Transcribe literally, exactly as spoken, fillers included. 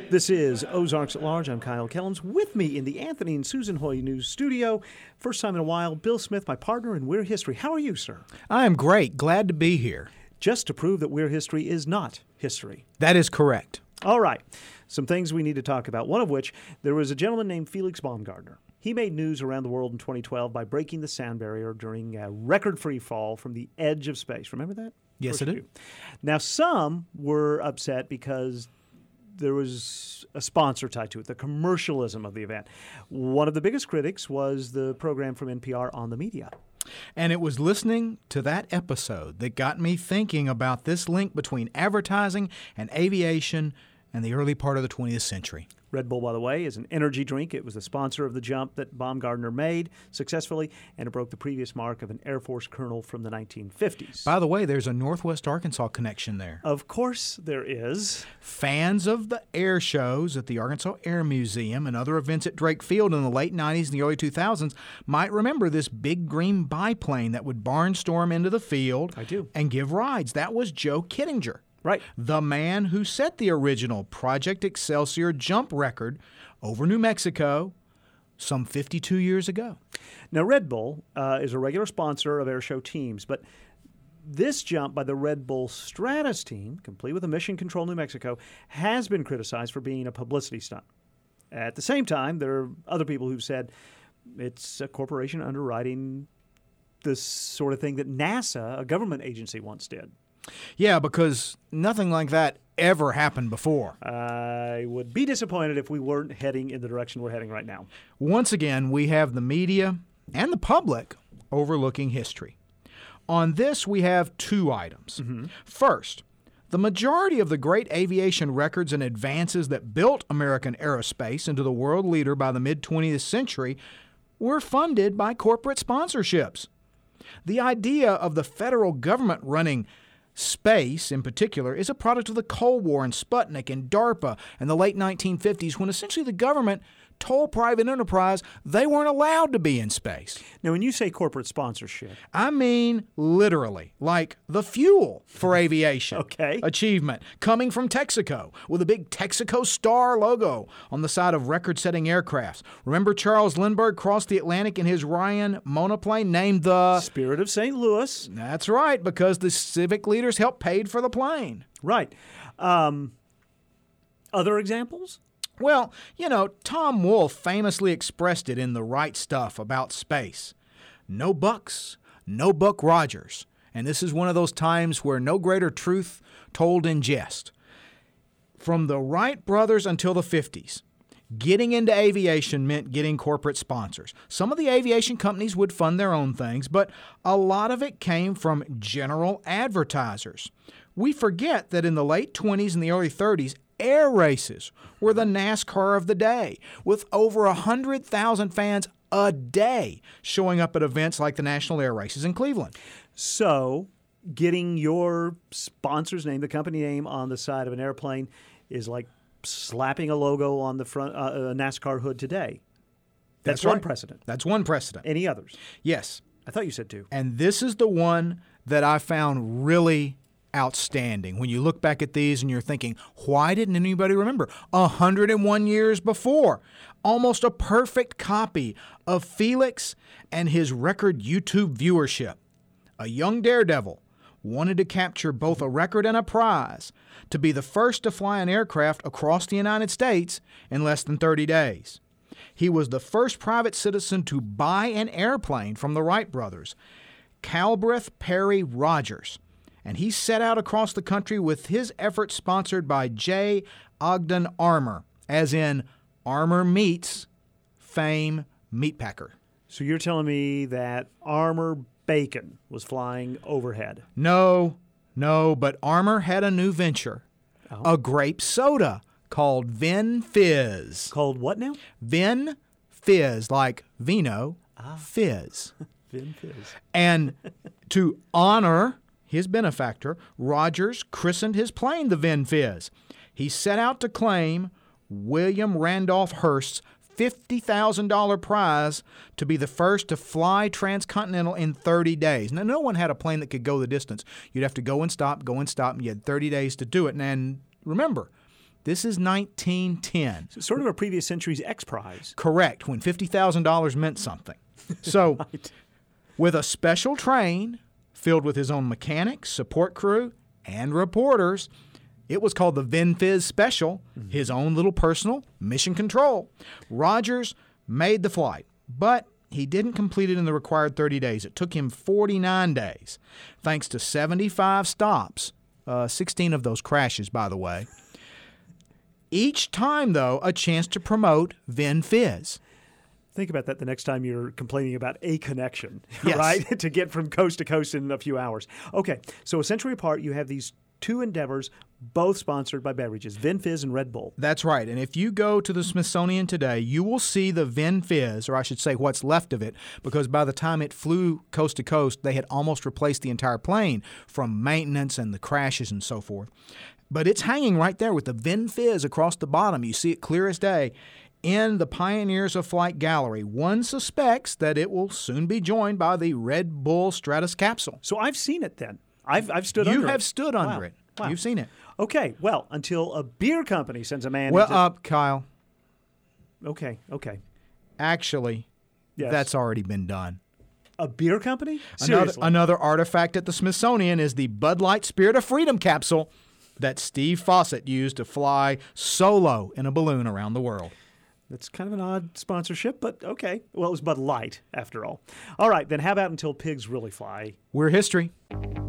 This is Ozarks at Large. I'm Kyle Kellums. With me in the Anthony and Susan Hoy News studio, first time in a while, Bill Smith, my partner in We're History. How are you, sir? I am great. Glad to be here. Just to prove that We're History is not history. That is correct. All right. Some things we need to talk about, one of which, there was a gentleman named Felix Baumgartner. He made news around the world in twenty twelve by breaking the sound barrier during a record free fall from the edge of space. Remember that? Yes, I do. do. Now, some were upset because there was a sponsor tied to it, the commercialism of the event. One of the biggest critics was the program from N P R On the Media. And it was listening to that episode that got me thinking about this link between advertising and aviation and the early part of the twentieth century. Red Bull, by the way, is an energy drink. It was the sponsor of the jump that Baumgartner made successfully, and it broke the previous mark of an Air Force colonel from the nineteen fifties. By the way, there's a Northwest Arkansas connection there. Of course there is. Fans of the air shows at the Arkansas Air Museum and other events at Drake Field in the late nineties and the early two thousands might remember this big green biplane that would barnstorm into the field I do. and give rides. That was Joe Kittinger. Right. The man who set the original Project Excelsior jump record over New Mexico some fifty-two years ago. Now, Red Bull uh, is a regular sponsor of airshow teams, but this jump by the Red Bull Stratus team, complete with a Mission Control New Mexico, has been criticized for being a publicity stunt. At the same time, there are other people who've said it's a corporation underwriting this sort of thing that NASA, a government agency, once did. Yeah, because nothing like that ever happened before. I would be disappointed if we weren't heading in the direction we're heading right now. Once again, we have the media and the public overlooking history. On this, we have two items. Mm-hmm. First, the majority of the great aviation records and advances that built American aerospace into the world leader by the mid-twentieth century were funded by corporate sponsorships. The idea of the federal government running space, in particular, is a product of the Cold War and Sputnik and DARPA in the late nineteen fifties, when essentially the government told private enterprise they weren't allowed to be in space. Now, when you say corporate sponsorship, I mean literally, like the fuel for aviation. Okay. Achievement coming from Texaco with a big Texaco star logo on the side of record-setting aircrafts. Remember Charles Lindbergh crossed the Atlantic in his Ryan monoplane named the Spirit of Saint Louis. That's right, because the civic leaders helped pay for the plane. Right. Um, other examples? Well, you know, Tom Wolfe famously expressed it in The Right Stuff about space. No bucks, no Buck Rogers. And this is one of those times where no greater truth told in jest. From the Wright brothers until the fifties, getting into aviation meant getting corporate sponsors. Some of the aviation companies would fund their own things, but a lot of it came from general advertisers. We forget that in the late twenties and the early thirties, air races were the NASCAR of the day, with over one hundred thousand fans a day showing up at events like the National Air Races in Cleveland. So getting your sponsor's name, the company name, on the side of an airplane is like slapping a logo on the front uh, a NASCAR hood today. That's, That's one right. precedent. That's one precedent. Any others? Yes. I thought you said two. And this is the one that I found really outstanding. When you look back at these and you're thinking, why didn't anybody remember? one hundred one years before, almost a perfect copy of Felix and his record YouTube viewership. A young daredevil wanted to capture both a record and a prize to be the first to fly an aircraft across the United States in less than thirty days. He was the first private citizen to buy an airplane from the Wright brothers, Calbreth Perry Rogers. And he set out across the country with his efforts sponsored by J. Ogden Armour, as in Armour Meats, Fame Meatpacker. So you're telling me that Armour Bacon was flying overhead? No, no, but Armour had a new venture, oh. a grape soda called Vin Fizz. Called what now? Vin Fizz, like vino, ah. fizz. Vin Fizz. And to honor his benefactor, Rogers christened his plane the Vin Fizz. He set out to claim William Randolph Hearst's fifty thousand dollars prize to be the first to fly transcontinental in thirty days. Now, no one had a plane that could go the distance. You'd have to go and stop, go and stop, and you had thirty days to do it. And remember, This is nineteen ten. So sort of a previous century's X Prize. Correct, when fifty thousand dollars meant something. So, Right. with a special train filled with his own mechanics, support crew, and reporters, it was called the VinFizz Special, his own little personal mission control. Rogers made the flight, but he didn't complete it in the required thirty days. It took him forty-nine days, thanks to seventy-five stops, uh, sixteen of those crashes, by the way. Each time, though, a chance to promote VinFizz. Think about that the next time you're complaining about a connection, Yes. right? To get from coast to coast in a few hours. Okay, so a century apart, you have these two endeavors, both sponsored by beverages, VinFizz and Red Bull. That's right. And if you go to the Smithsonian today, you will see the VinFizz, or I should say what's left of it, because by the time it flew coast to coast, they had almost replaced the entire plane from maintenance and the crashes and so forth. But it's hanging right there with the VinFizz across the bottom. You see it clear as day. In the Pioneers of Flight gallery, one suspects that it will soon be joined by the Red Bull Stratus capsule. So I've seen it then. I've, I've stood You under it. have stood under Wow. it. Wow. You've seen it. Okay, well, until a beer company sends a man Well, into... uh, Kyle, okay, okay. actually, Yes. that's already been done. A beer company? Another, Seriously? another artifact at the Smithsonian is the Bud Light Spirit of Freedom capsule that Steve Fawcett used to fly solo in a balloon around the world. That's kind of an odd sponsorship, but okay. Well, it was Bud Light, after all. All right, then how about until pigs really fly? We're history.